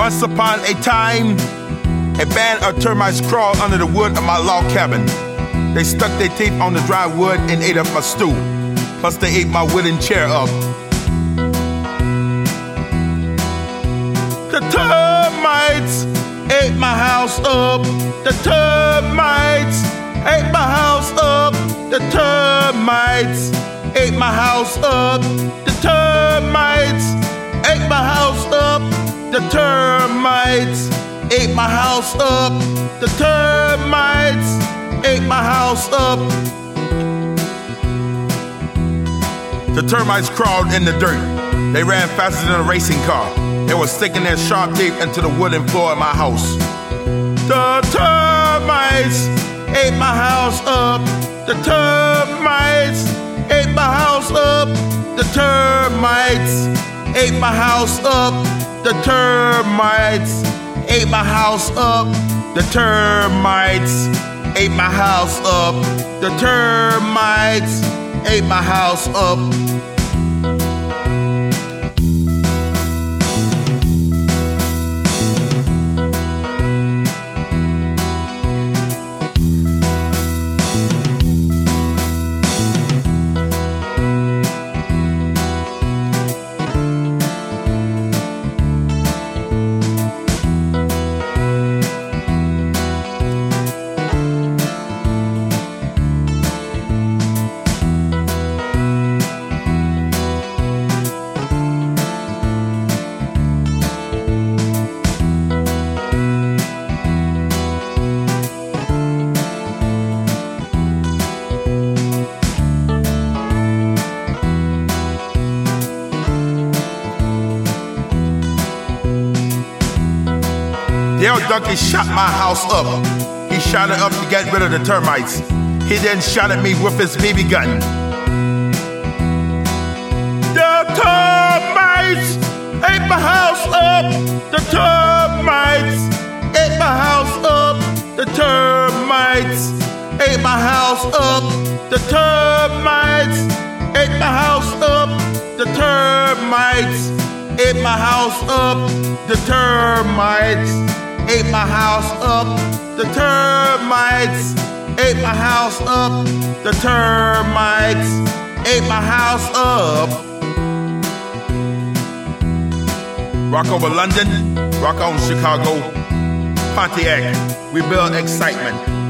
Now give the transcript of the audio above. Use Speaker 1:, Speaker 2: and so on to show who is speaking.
Speaker 1: Once upon a time, a band of termites crawled under the wood of my log cabin. They stuck their teeth on the dry wood and ate up my stew. Plus they ate my wooden chair up. The termites ate my house up. The termites ate my house up. The termites ate my house up. The termites ate my house up. The termites ate my house up. The termites ate my house up. The termites crawled in the dirt. They ran faster than a racing car. They were sticking their sharp teeth into the wooden floor of my house. The termites ate my house up. The termites ate my house up. The termites ate my house up. The termites ate my house up. The termites ate my house up. The termites ate my house up. The old donkey shot my house up. He shot it up to get rid of the termites. He then shot at me with his BB gun. The termites ate my house up. The termites ate my house up. The termites ate my house up. The termites ate my house up. The termites ate my house up. The termites ate my house up. The termites ate my house up. The termites ate my house up. Rock over London, rock on Chicago, Pontiac. We build excitement.